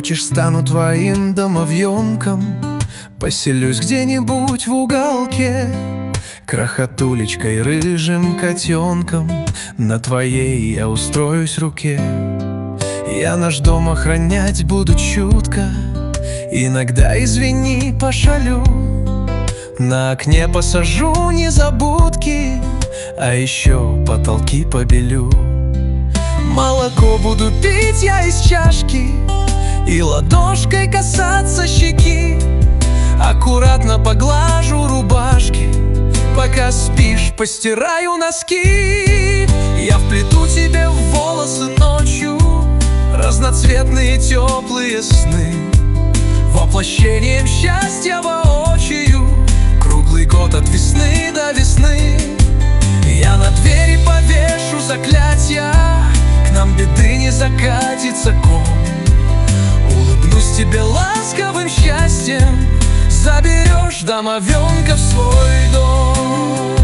Хочешь, стану твоим домовенком, поселюсь где-нибудь в уголке, крохотулечкой, рыжим котенком на твоей я устроюсь руке. Я наш дом охранять буду чутко, иногда, извини, пошалю. На окне посажу незабудки, а еще потолки побелю. Молоко буду пить я из чашки и ладошкой касаться щеки. Аккуратно поглажу рубашки, пока спишь, постираю носки. Я вплету тебе в волосы ночью разноцветные теплые сны, воплощением счастья воочию, круглый год от весны до весны. Я на двери повешу заклятия, к нам беды не закатится ком. Улыбнусь тебе ласковым счастьем, заберешь домовенка в свой дом.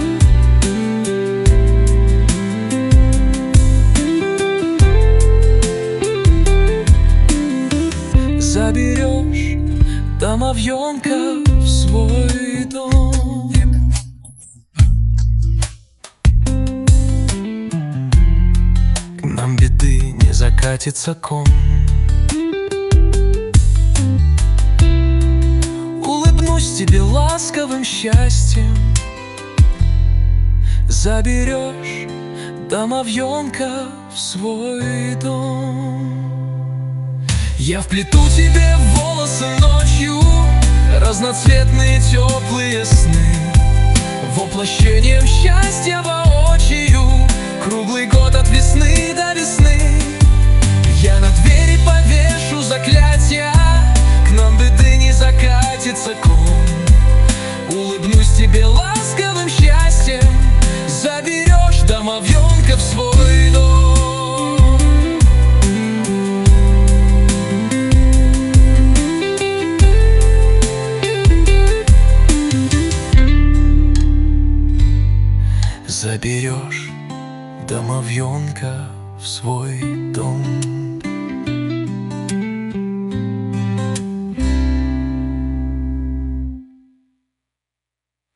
Заберешь домовенка в свой дом. К нам беды не закатится ком. Улыбнусь тебе ласковым счастьем, заберешь домовенка в свой дом. Я вплету тебе в волосы ночью разноцветные теплые сны, воплощением счастья воочию, круглый год от весны до весны. Я на двери повешу заклятия, к нам беды не закатится ком. Улыбнусь тебе ласковым счастьем, заберешь домовенка в свой дом. Заберешь домовенка в свой дом.